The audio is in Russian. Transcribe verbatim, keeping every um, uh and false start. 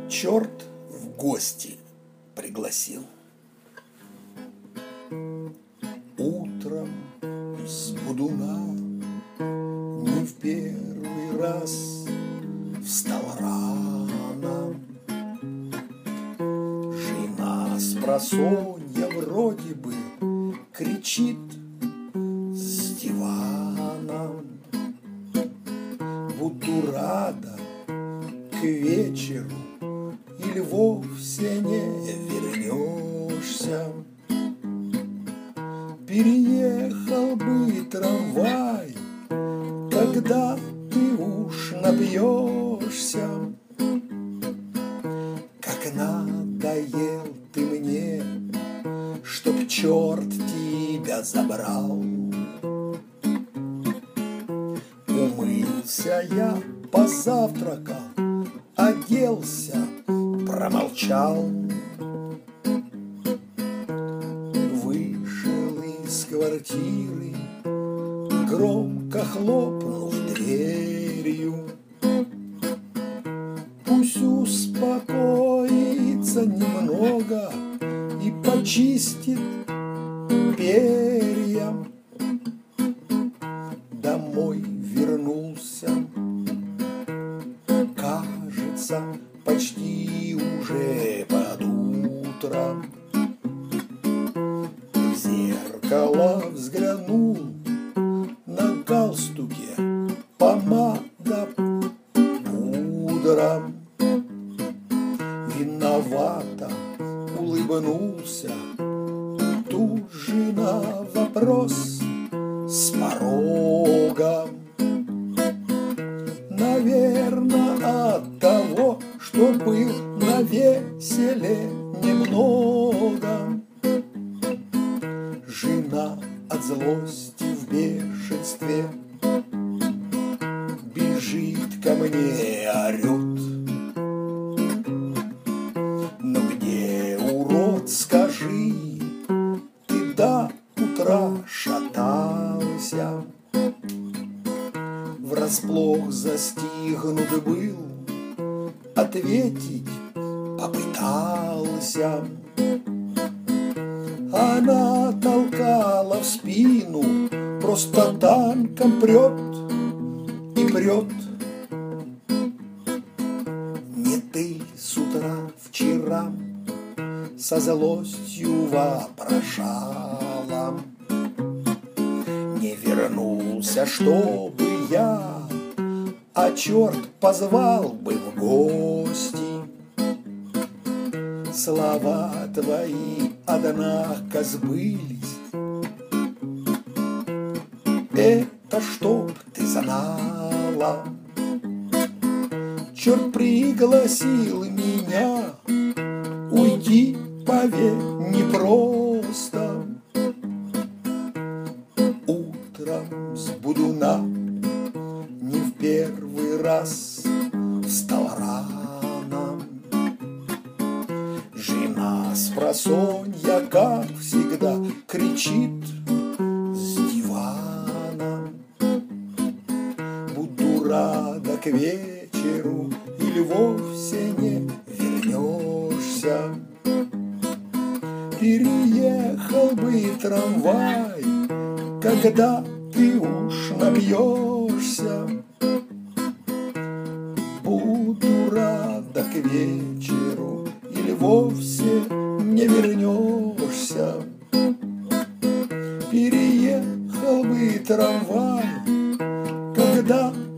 Черт в гости пригласил. Утром с Будуна не в первый раз встал рано. Жена спросонья вроде бы кричит с дивана: буду рада к вечеру, или вовсе не вернешься. Переехал бы трамвай, когда ты уж напьешься. Как надоел ты мне, чтоб черт тебя забрал. Умылся я, позавтракал, оделся, промолчал. Вышел из квартиры, громко хлопнув дверью. Пусть успокоится немного и почистит перья. Домой вернулся, кажется, почти уже под утро. В зеркало взглянул, на галстуке помада, пудра. Виновато улыбнулся, тут же на вопрос с порога. Наверно, от того, что был навеселе немного. Жена от злости в бешенстве бежит ко мне, орет: ну где, урод, скажи, ты до утра шатался? Врасплох застигнут был, ответить попытался. Она толкала в спину, просто танком прет и прет. Не ты с утра вчера со злостью вопрошала: не вернулся, чтобы я, а черт позвал бы в гости. Слова твои, однако, сбылись. Это чтоб ты знала, черт пригласил меня уйти, поверь, непросто. Утром с Будуна не в первый раз встал рано. Жена спросонья, как всегда, кричит с дивана: буду рада к вечеру, или вовсе не вернешься. Переехал бы трамвай, когда ты уж напьешься. Буду рада к вечеру, или вовсе не вернешься. Переехал бы трамвай, когда